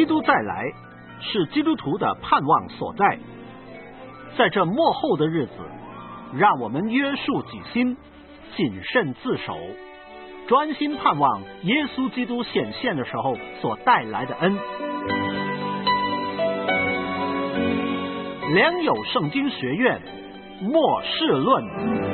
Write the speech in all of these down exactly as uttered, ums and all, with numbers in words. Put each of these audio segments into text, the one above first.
基督再来是基督徒的盼望所在。在这末后的日子，让我们约束己心，谨慎自守，专心盼望耶稣基督显现的时候所带来的恩。良友圣经学院末世论。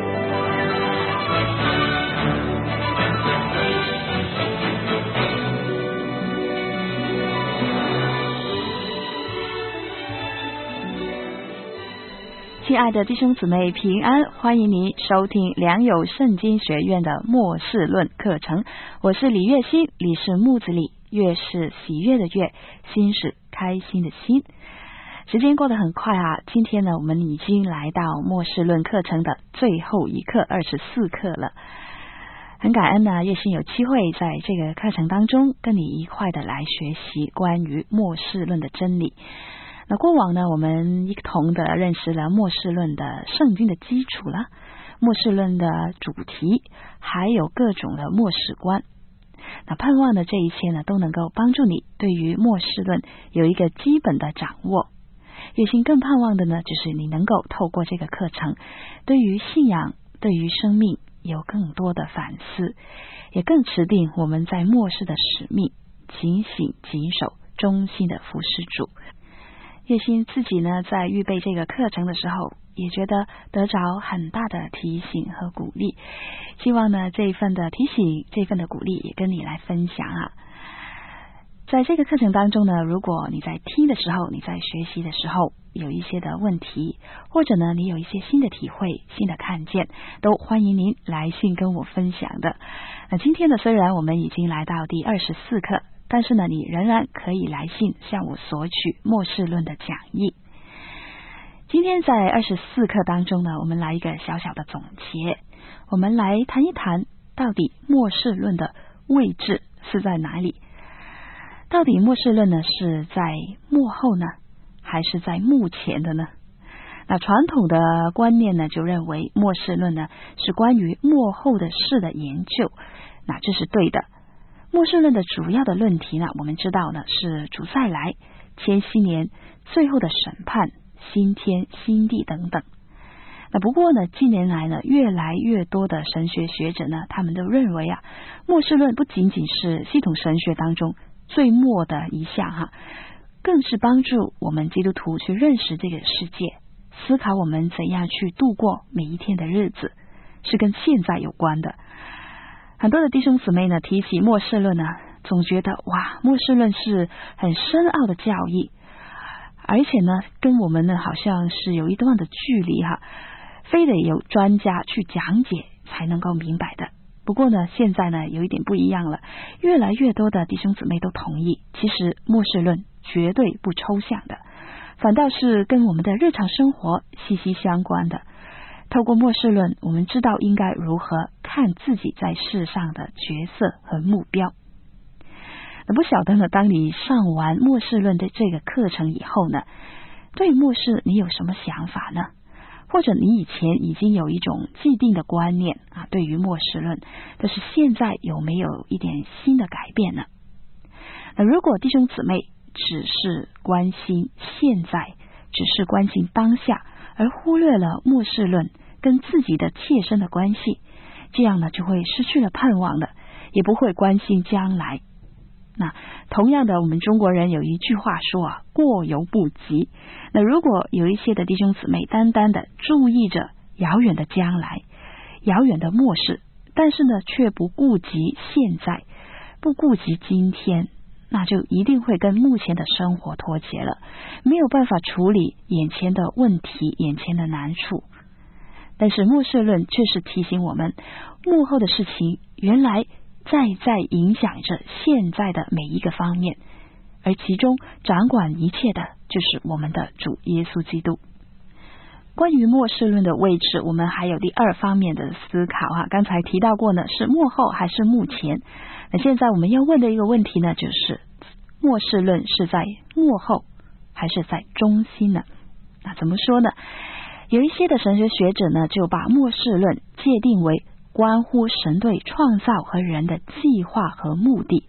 亲爱的弟兄姊妹平安，欢迎您收听良友圣经学院的末世论课程。我是李月心，李是木子李，月是喜悦的月，心是开心的心。时间过得很快啊，今天呢我们已经来到末世论课程的最后一课二十四课了。很感恩呢，月心有机会在这个课程当中跟你一块的来学习关于末世论的真理。那过往呢，我们一同的认识了末世论的圣经的基础了，末世论的主题，还有各种的末世观。那盼望的这一切呢，都能够帮助你对于末世论有一个基本的掌握。月心更盼望的呢，就是你能够透过这个课程，对于信仰，对于生命有更多的反思，也更持定我们在末世的使命，警醒谨守，忠心的服侍主。月心自己呢，在预备这个课程的时候，也觉得得着很大的提醒和鼓励。希望呢，这一份的提醒，这一份的鼓励，也跟你来分享啊。在这个课程当中呢，如果你在听的时候，你在学习的时候有一些的问题，或者呢，你有一些新的体会、新的看见，都欢迎您来信跟我分享的。那今天呢，虽然我们已经来到第二十四课，但是呢，你仍然可以来信向我索取末世论的讲义。今天在二十四课当中呢，我们来一个小小的总结，我们来谈一谈到底末世论的位置是在哪里？到底末世论呢是在末后呢，还是在目前的呢？那传统的观念呢，就认为末世论呢是关于末后的事的研究，那这是对的。末世论的主要的论题呢，我们知道呢是主再来、千禧年、最后的审判、新天新地等等。那不过呢，近年来呢，越来越多的神学学者呢，他们都认为啊，末世论不仅仅是系统神学当中最末的一项哈，更是帮助我们基督徒去认识这个世界，思考我们怎样去度过每一天的日子，是跟现在有关的。很多的弟兄姊妹呢，提起末世论呢，总觉得哇，末世论是很深奥的教义，而且呢，跟我们呢好像是有一段的距离哈，非得有专家去讲解才能够明白的。不过呢，现在呢有一点不一样了，越来越多的弟兄姊妹都同意，其实末世论绝对不抽象的，反倒是跟我们的日常生活息息相关的。透过末世论，我们知道应该如何看自己在世上的角色和目标。那不晓得呢，当你上完末世论的这个课程以后呢，对末世你有什么想法呢？或者你以前已经有一种既定的观念啊，对于末世论，但是现在有没有一点新的改变呢？那如果弟兄姊妹只是关心现在，只是关心当下，而忽略了末世论跟自己的切身的关系，这样呢就会失去了盼望的，也不会关心将来。那同样的，我们中国人有一句话说啊，过犹不及。那如果有一些的弟兄姊妹单单的注意着遥远的将来、遥远的末世，但是呢却不顾及现在，不顾及今天，那就一定会跟目前的生活脱节了，没有办法处理眼前的问题、眼前的难处。但是末世论却是提醒我们，幕后的事情原来在在影响着现在的每一个方面，而其中掌管一切的就是我们的主耶稣基督。关于末世论的位置，我们还有第二方面的思考啊。刚才提到过呢，是幕后还是幕前？那现在我们要问的一个问题呢，就是末世论是在幕后还是在中心呢？那怎么说呢？有一些的神学学者呢，就把末世论界定为关乎神对创造和人的计划和目的，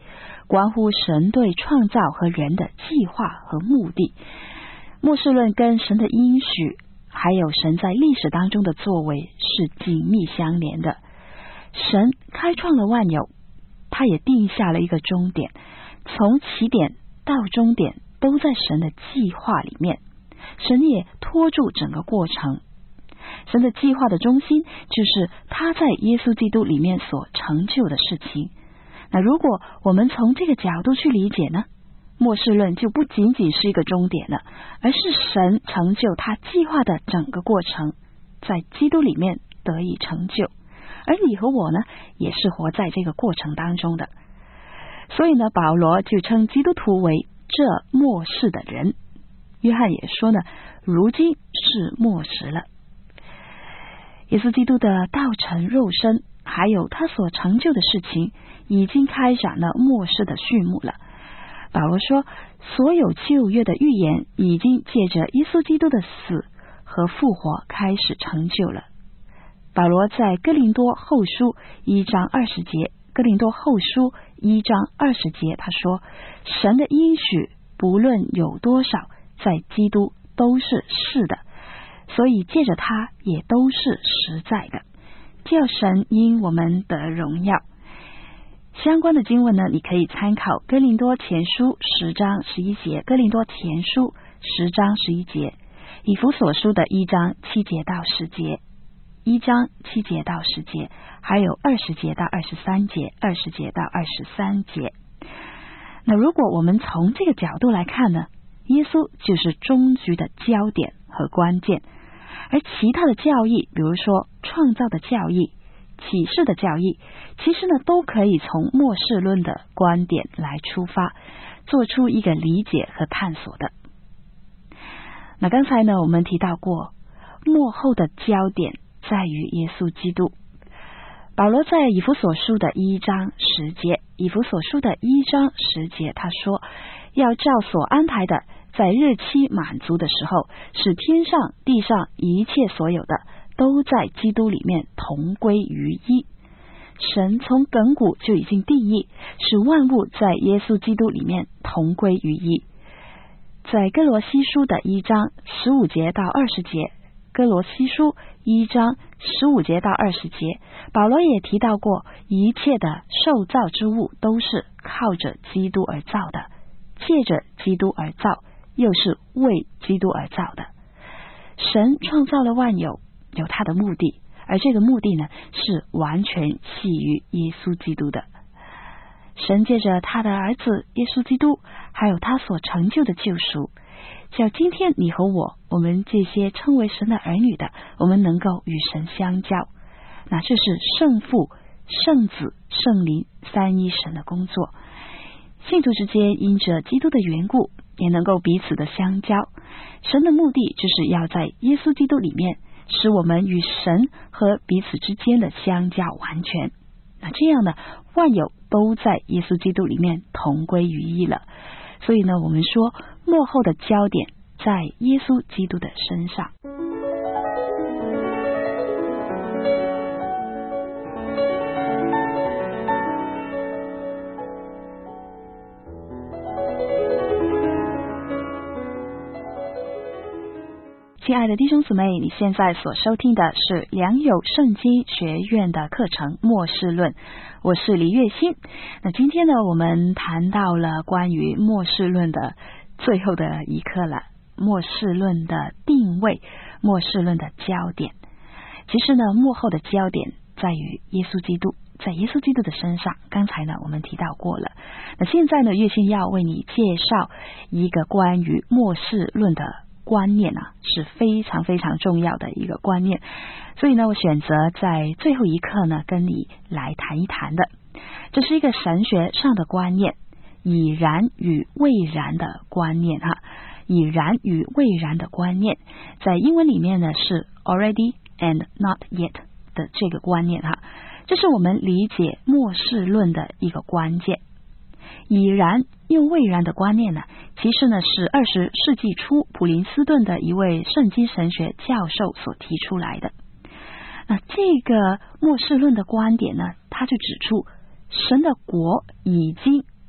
关乎神对创造和人的计划和目的。末世论跟神的应许还有神在历史当中的作为是紧密相连的。神开创了万有，他也定下了一个终点，从起点到终点都在神的计划里面，神也拖住整个过程。神的计划的中心就是他在耶稣基督里面所成就的事情。那如果我们从这个角度去理解呢，末世论就不仅仅是一个终点了，而是神成就他计划的整个过程，在基督里面得以成就，而你和我呢，也是活在这个过程当中的。所以呢，保罗就称基督徒为这末世的人。约翰也说呢，如今是末时了。耶稣基督的道成肉身，还有他所成就的事情，已经开展了末世的序幕了。保罗说，所有旧约的预言已经借着耶稣基督的死和复活开始成就了。保罗在哥林多后书一章二十节，哥林多后书一章二十节，他说，神的应许不论有多少，在基督都是是的，所以借着他也都是实在的，叫神因我们得荣耀。相关的经文呢，你可以参考哥林多前书十章十一节，哥林多前书十章十一节，以弗所书的一章七节到十节，一章七节到十节，还有二十节到二十三节，二十节到二十三节。那如果我们从这个角度来看呢，耶稣就是终局的焦点和关键，而其他的教义，比如说创造的教义、启示的教义，其实呢都可以从末世论的观点来出发，做出一个理解和探索的。那刚才呢我们提到过，末后的焦点在于耶稣基督。保罗在以弗所书的一章十节，以弗所书的一章十节，他说，要照所安排的，在日期满足的时候，使天上地上一切所有的都在基督里面同归于一。神从亘古就已经定义，使万物在耶稣基督里面同归于一。在哥罗西书的一章十五节到二十节，哥罗西书一章十五节到二十节，保罗也提到过，一切的受造之物都是靠着基督而造的，借着基督而造，又是为基督而造的。神创造了万有，有他的目的，而这个目的呢，是完全系于耶稣基督的。神借着他的儿子耶稣基督，还有他所成就的救赎，叫今天你和我，我们这些称为神的儿女的，我们能够与神相交。那这是圣父、圣子、圣灵三一神的工作。信徒之间因着基督的缘故，也能够彼此的相交。神的目的就是要在耶稣基督里面，使我们与神和彼此之间的相交完全。那这样呢，万有都在耶稣基督里面同归于一了。所以呢，我们说末后的焦点在耶稣基督的身上。亲爱的弟兄姊妹，你现在所收听的是良友圣经学院的课程《末世论》，我是李月欣。那今天呢，我们谈到了关于末世论的最后的一课了，末世论的定位，末世论的焦点。其实呢，末后的焦点在于耶稣基督，在耶稣基督的身上。刚才呢，我们提到过了。那现在呢，月欣要为你介绍一个关于末世论的观念啊，是非常非常重要的一个观念，所以呢，我选择在最后一课呢，跟你来谈一谈的。这是一个神学上的观念，已然与未然的观念哈，已然与未然的观念，在英文里面呢是 already and not yet 的这个观念哈，这是我们理解末世论的一个关键。已然又未然的观念呢，其实呢是二十世纪初普林斯顿的一位圣经神学教授所提出来的。那这个末世论的观点呢，他就指出神的国已经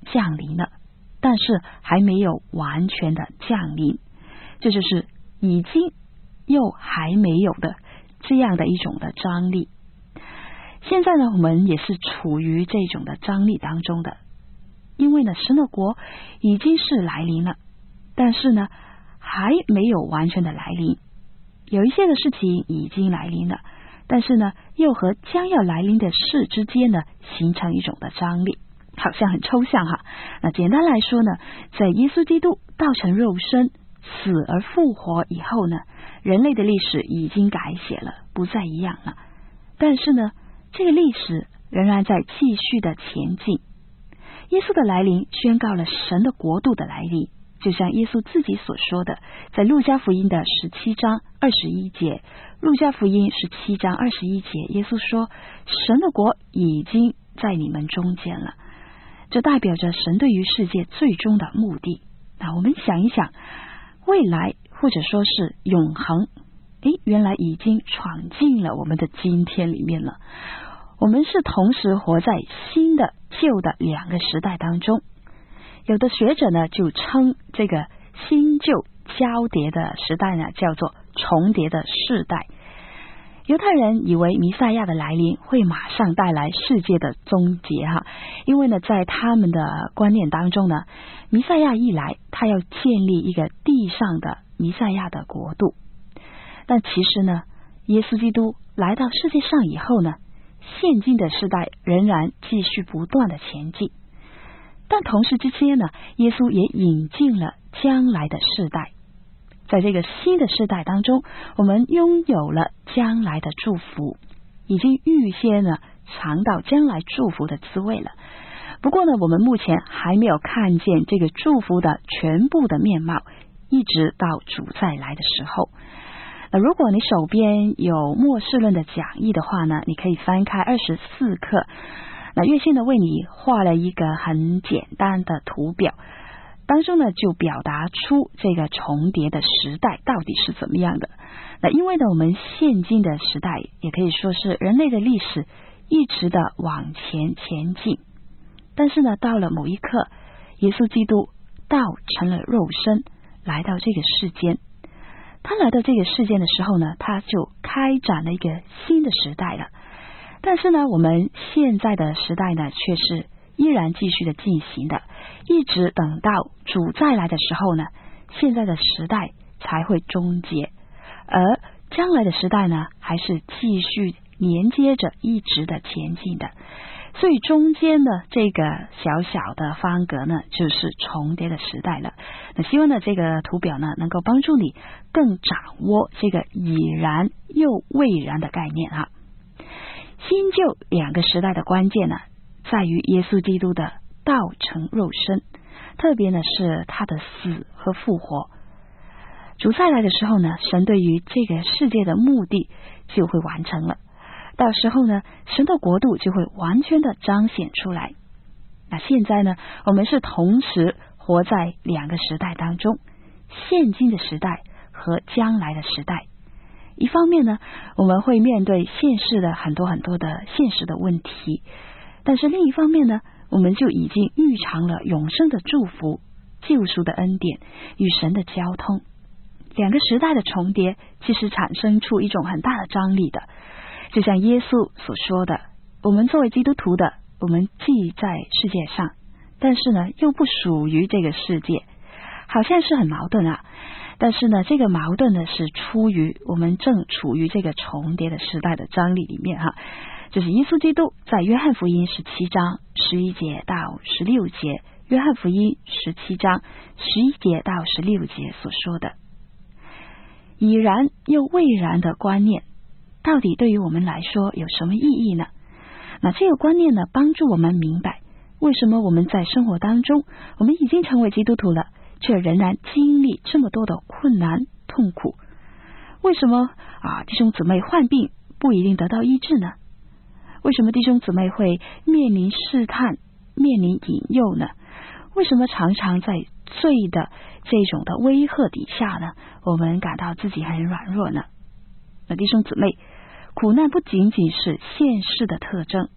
降临了，但是还没有完全的降临，这就是已经又还没有的这样的一种的张力。现在呢，我们也是处于这种的张力当中的，因为呢，神的国已经是来临了，但是呢，还没有完全的来临。有一些的事情已经来临了，但是呢，又和将要来临的事之间呢，形成一种的张力，好像很抽象哈。那简单来说呢，在耶稣基督道成肉身、死而复活以后呢，人类的历史已经改写了，不再一样了。但是呢，这个历史仍然在继续的前进。耶稣的来临宣告了神的国度的来临，就像耶稣自己所说的，在路加福音的十七章二十一节，路加福音十七章二十一节，耶稣说，神的国已经在你们中间了。这代表着神对于世界最终的目的。那我们想一想，未来或者说是永恒，诶，原来已经闯进了我们的今天里面了。我们是同时活在新的旧的两个时代当中。有的学者呢就称这个新旧交叠的时代呢叫做重叠的世代。犹太人以为弥赛亚的来临会马上带来世界的终结哈，因为呢在他们的观念当中呢，弥赛亚一来，他要建立一个地上的弥赛亚的国度。但其实呢，耶稣基督来到世界上以后呢，现今的世代仍然继续不断的前进，但同时之间呢，耶稣也引进了将来的世代。在这个新的世代当中，我们拥有了将来的祝福，已经预先呢尝到将来祝福的滋味了。不过呢，我们目前还没有看见这个祝福的全部的面貌，一直到主再来的时候。那如果你手边有末世论的讲义的话呢，你可以翻开二十四课。那月线呢为你画了一个很简单的图表，当中呢就表达出这个重叠的时代到底是怎么样的。那因为呢我们现今的时代也可以说是人类的历史一直的往前前进，但是呢到了某一刻，耶稣基督道成了肉身来到这个世间。他来到这个世间的时候呢，他就开展了一个新的时代了。但是呢我们现在的时代呢却是依然继续的进行的，一直等到主再来的时候呢，现在的时代才会终结，而将来的时代呢还是继续连接着一直的前进的。所以中间的这个小小的方格呢就是重叠的时代了。那希望呢这个图表呢能够帮助你更掌握这个已然又未然的概念啊。新旧两个时代的关键呢在于耶稣基督的道成肉身，特别呢是他的死和复活。主再来的时候呢，神对于这个世界的目的就会完成了，到时候呢神的国度就会完全的彰显出来。那现在呢我们是同时活在两个时代当中，现今的时代和将来的时代。一方面呢我们会面对现世的很多很多的现实的问题，但是另一方面呢我们就已经预尝了永生的祝福、救赎的恩典与神的交通。两个时代的重叠其实产生出一种很大的张力的，就像耶稣所说的，我们作为基督徒的，我们既在世界上，但是呢又不属于这个世界，好像是很矛盾啊。但是呢这个矛盾呢是出于我们正处于这个重叠的时代的张力里面哈。就是耶稣基督在约翰福音十七章十一节到十六节，约翰福音十七章十一节到十六节所说的已然又未然的观念，到底对于我们来说有什么意义呢？那这个观念呢帮助我们明白为什么我们在生活当中，我们已经成为基督徒了，却仍然经历这么多的困难痛苦。为什么啊弟兄姊妹患病不一定得到医治呢？为什么弟兄姊妹会面临试探、面临引诱呢？为什么常常在罪的这种的威吓底下呢，我们感到自己很软弱呢？那弟兄姊妹，苦难不仅仅是现世的特征，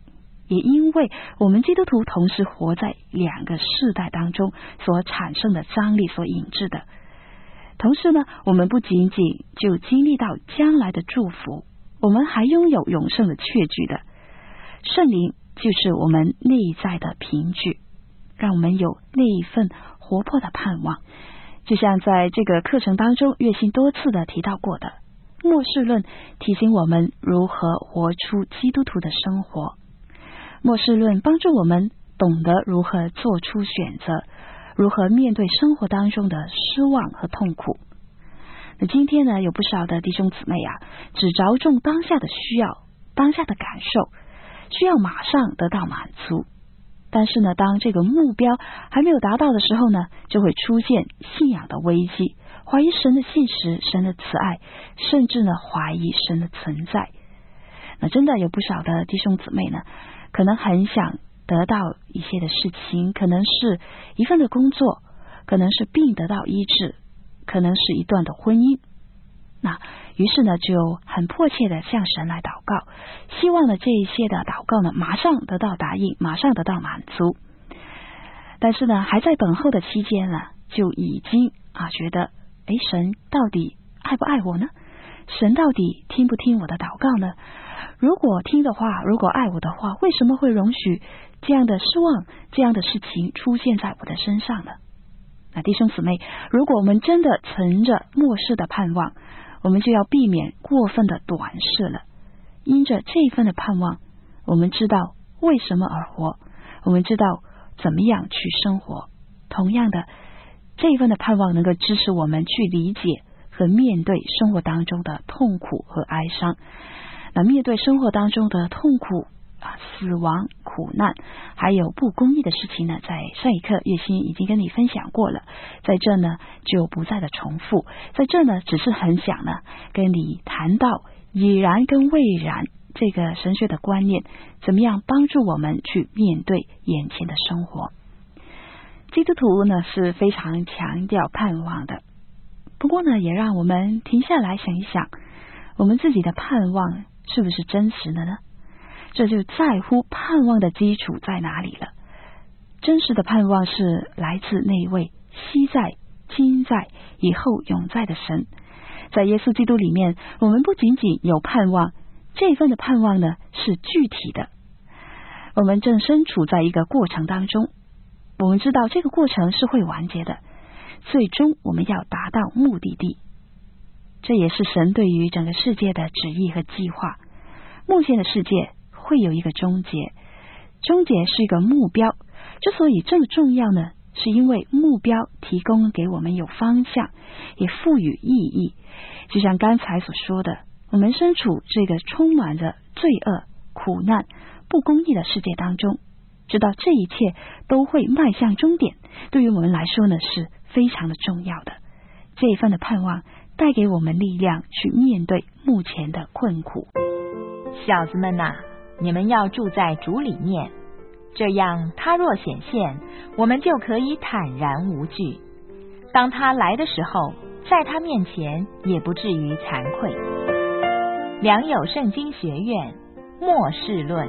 也因为我们基督徒同时活在两个世代当中所产生的张力所引致的。同时呢，我们不仅仅就经历到将来的祝福，我们还拥有永生的确据的。圣灵就是我们内在的凭据，让我们有那一份活泼的盼望。就像在这个课程当中月信多次的提到过的，末世论提醒我们如何活出基督徒的生活。末世论帮助我们懂得如何做出选择，如何面对生活当中的失望和痛苦。那今天呢，有不少的弟兄姊妹啊，只着重当下的需要，当下的感受，需要马上得到满足。但是呢，当这个目标还没有达到的时候呢，就会出现信仰的危机，怀疑神的信实，神的慈爱，甚至呢怀疑神的存在。那真的有不少的弟兄姊妹呢，可能很想得到一些的事情，可能是一份的工作，可能是病得到医治，可能是一段的婚姻。那于是呢，就很迫切的向神来祷告，希望呢这一些的祷告呢马上得到答应，马上得到满足。但是呢，还在等候的期间呢，就已经啊觉得，诶，神到底爱不爱我呢？神到底听不听我的祷告呢？如果听的话，如果爱我的话，为什么会容许这样的失望，这样的事情出现在我的身上呢？那弟兄姊妹，如果我们真的存着末世的盼望，我们就要避免过分的短视了。因着这份的盼望，我们知道为什么而活，我们知道怎么样去生活。同样的，这份的盼望能够支持我们去理解和面对生活当中的痛苦和哀伤。那面对生活当中的痛苦啊、死亡、苦难，还有不公义的事情呢，在上一课月心已经跟你分享过了，在这呢就不再的重复。在这呢，只是很想呢跟你谈到已然跟未然这个神学的观念，怎么样帮助我们去面对眼前的生活。基督徒呢是非常强调盼望的，不过呢，也让我们停下来想一想，我们自己的盼望是不是真实的呢？这就在乎盼望的基础在哪里了。真实的盼望是来自那位昔在、今在、以后永在的神。在耶稣基督里面，我们不仅仅有盼望，这份的盼望呢是具体的。我们正身处在一个过程当中，我们知道这个过程是会完结的，最终我们要达到目的地。这也是神对于整个世界的旨意和计划。目前的世界会有一个终结，终结是一个目标。之所以这么重要呢，是因为目标提供给我们有方向，也赋予意义。就像刚才所说的，我们身处这个充满着罪恶、苦难、不公义的世界当中，知道这一切都会迈向终点，对于我们来说呢是非常的重要的。这一份的盼望带给我们力量去面对目前的困苦。 小子们啊，你们要住在主里面，这样他若显现，我们就可以坦然无惧。当他来的时候，在他面前也不至于惭愧。良友圣经学院末世论。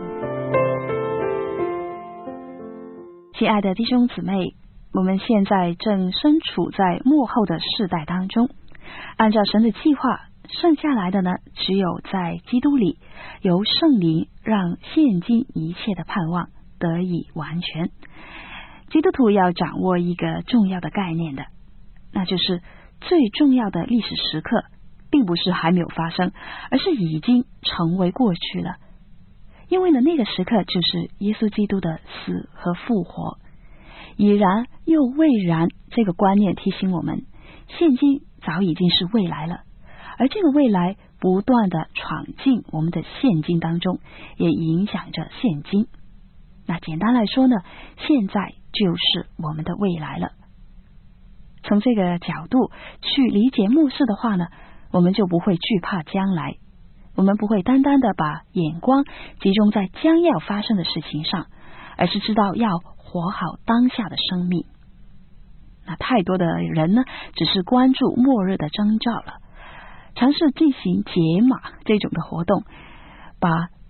亲爱的弟兄姊妹，我们现在正身处在末后的世代当中，按照神的计划，剩下来的呢，只有在基督里由圣灵让现今一切的盼望得以完全。基督徒要掌握一个重要的概念的，那就是最重要的历史时刻并不是还没有发生，而是已经成为过去了。因为呢，那个时刻就是耶稣基督的死和复活。已然又未然这个观念提醒我们，现今早已经是未来了，而这个未来不断的闯进我们的现今当中，也影响着现今。那简单来说呢，现在就是我们的未来了。从这个角度去理解末世的话呢，我们就不会惧怕将来，我们不会单单的把眼光集中在将要发生的事情上，而是知道要活好当下的生命。那太多的人呢，只是关注末日的征兆了，尝试进行解码这种的活动，把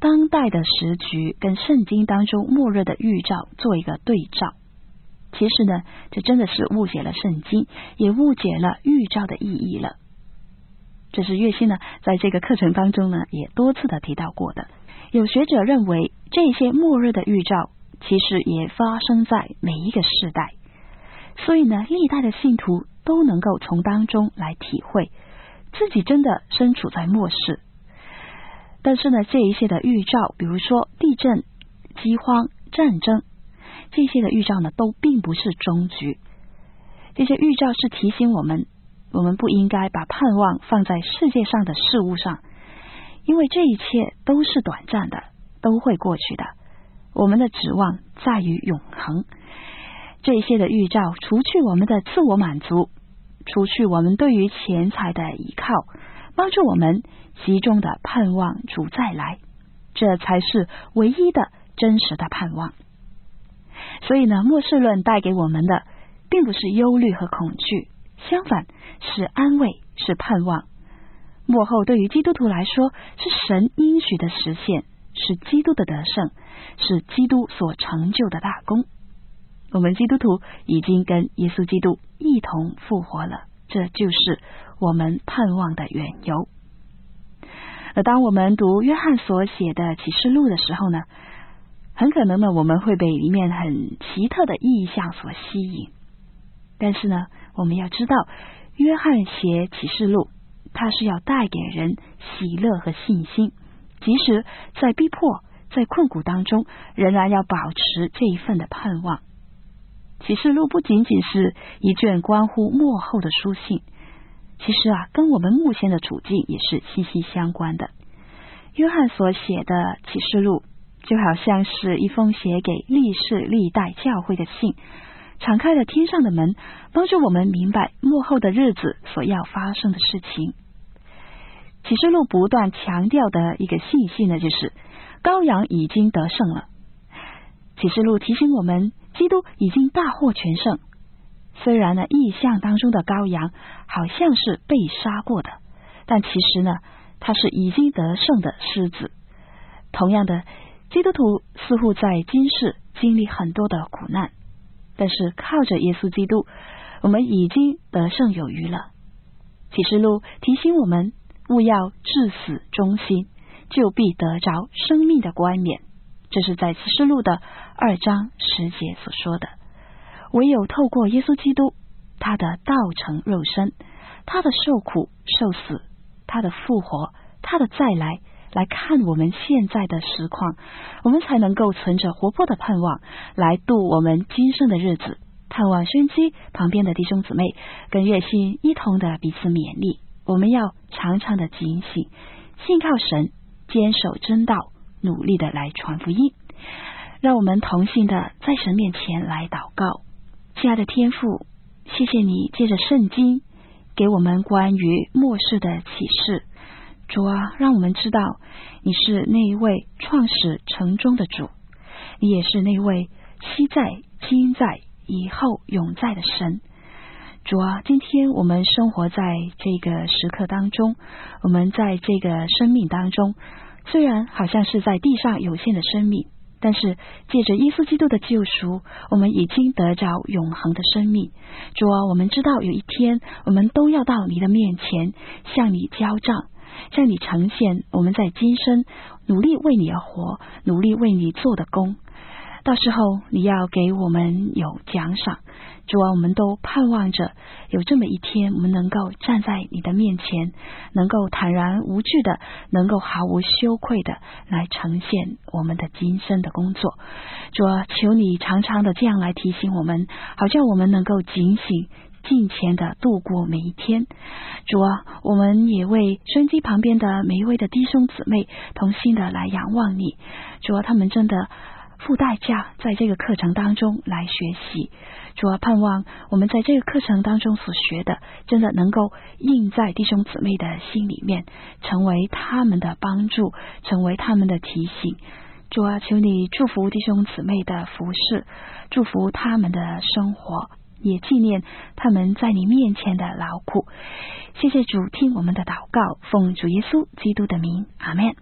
当代的时局跟圣经当中末日的预兆做一个对照。其实呢，这真的是误解了圣经，也误解了预兆的意义了。这是月馨呢在这个课程当中呢也多次的提到过的。有学者认为，这些末日的预兆其实也发生在每一个世代，所以呢，历代的信徒都能够从当中来体会自己真的身处在末世。但是呢，这一些的预兆，比如说地震、饥荒、战争，这些的预兆呢都并不是终局。这些预兆是提醒我们，我们不应该把盼望放在世界上的事物上，因为这一切都是短暂的，都会过去的。我们的指望在于永恒。这些的预兆除去我们的自我满足，除去我们对于钱财的依靠，帮助我们集中的盼望主再来，这才是唯一的真实的盼望。所以呢，末世论带给我们的并不是忧虑和恐惧，相反是安慰，是盼望。末后对于基督徒来说，是神应许的实现，是基督的得胜，是基督所成就的大功。我们基督徒已经跟耶稣基督一同复活了，这就是我们盼望的缘由。而当我们读约翰所写的启示录的时候呢，很可能呢我们会被里面很奇特的意象所吸引。但是呢，我们要知道，约翰写启示录，他是要带给人喜乐和信心，即使在逼迫、在困苦当中，仍然要保持这一份的盼望。启示录不仅仅是一卷关乎末后的书信，其实啊，跟我们目前的处境也是息息相关的。约翰所写的启示录，就好像是一封写给历世历代教会的信，敞开了天上的门，帮助我们明白末后的日子所要发生的事情。启示录不断强调的一个信息呢，就是羔羊已经得胜了。启示录提醒我们，基督已经大获全胜。虽然呢，意象当中的羔羊好像是被杀过的，但其实呢，他是已经得胜的狮子。同样的，基督徒似乎在今世经历很多的苦难，但是靠着耶稣基督，我们已经得胜有余了。启示录提醒我们，勿要至死忠心，就必得着生命的冠冕。这是在启示录的二章十节所说的。唯有透过耶稣基督，他的道成肉身，他的受苦受死，他的复活，他的再来，来看我们现在的实况，我们才能够存着活泼的盼望来度我们今生的日子。盼望宣基旁边的弟兄姊妹跟月馨一同的彼此勉励，我们要常常的警醒，信靠神，坚守真道，努力的来传福音。让我们同心的在神面前来祷告。亲爱的天父，谢谢你借着圣经给我们关于末世的启示。主啊，让我们知道你是那一位创始成终的主，你也是那位昔在今在以后永在的神。主啊，今天我们生活在这个时刻当中，我们在这个生命当中，虽然好像是在地上有限的生命，但是借着耶稣基督的救赎，我们已经得着永恒的生命。主啊，我们知道有一天我们都要到你的面前向你交账，向你呈现我们在今生努力为你而活，努力为你做的工。到时候你要给我们有奖赏。主啊，我们都盼望着有这么一天，我们能够站在你的面前，能够坦然无惧的，能够毫无羞愧的来呈现我们的今生的工作。主啊，求你常常的这样来提醒我们，好叫我们能够警醒尽前的度过每一天。主啊，我们也为收音机旁边的每一位的弟兄姊妹同心的来仰望你。主啊，他们真的付代价在这个课程当中来学习。主啊，盼望我们在这个课程当中所学的真的能够印在弟兄姊妹的心里面，成为他们的帮助，成为他们的提醒。主啊，求你祝福弟兄姊妹的服事，祝福他们的生活，也纪念他们在你面前的劳苦。谢谢主，听我们的祷告，奉主耶稣基督的名，阿们。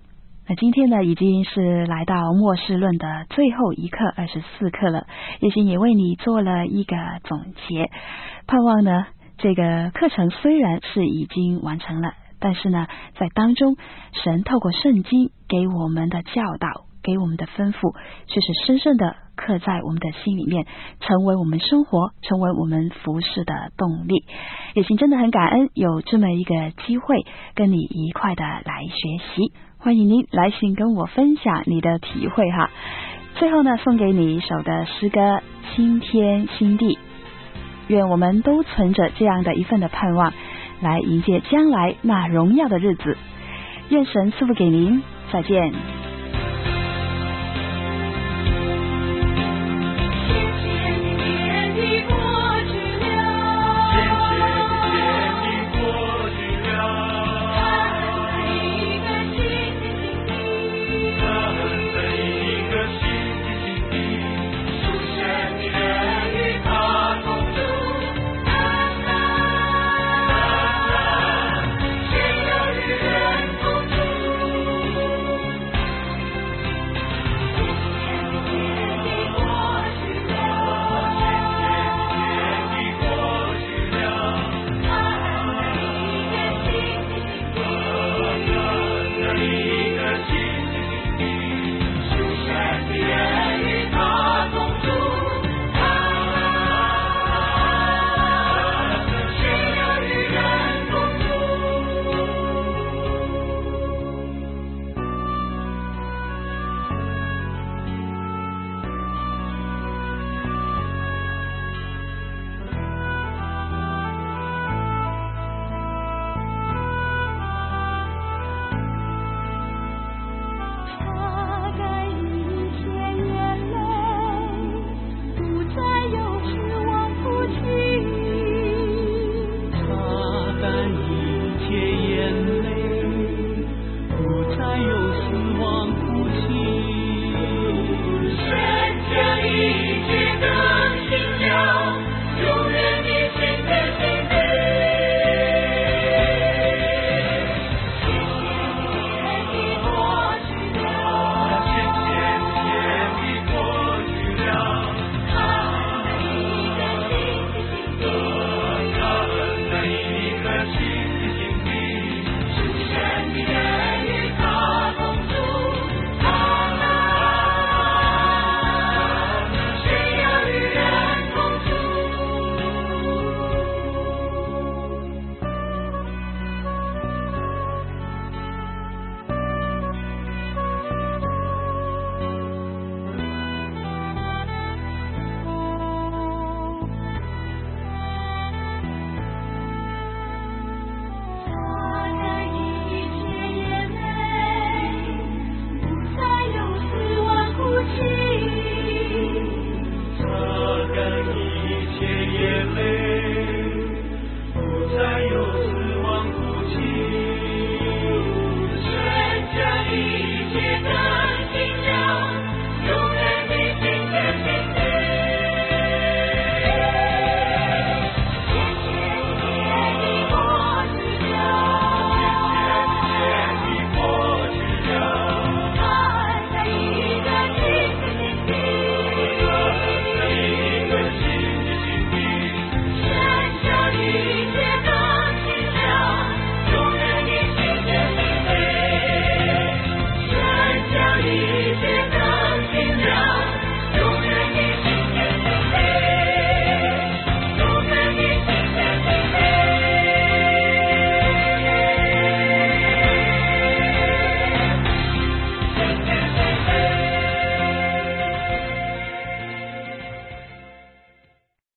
那今天呢，已经是来到末世论的最后一课，二十四课了。叶欣也为你做了一个总结，盼望呢，这个课程虽然是已经完成了，但是呢，在当中，神透过圣经给我们的教导，给我们的吩咐，却是深深的刻在我们的心里面，成为我们生活，成为我们服事的动力。叶欣真的很感恩有这么一个机会跟你一块的来学习，欢迎您来信跟我分享你的体会哈。最后呢，送给你一首的诗歌《新天新地》，愿我们都存着这样的一份的盼望，来迎接将来那荣耀的日子。愿神赐福给您，再见。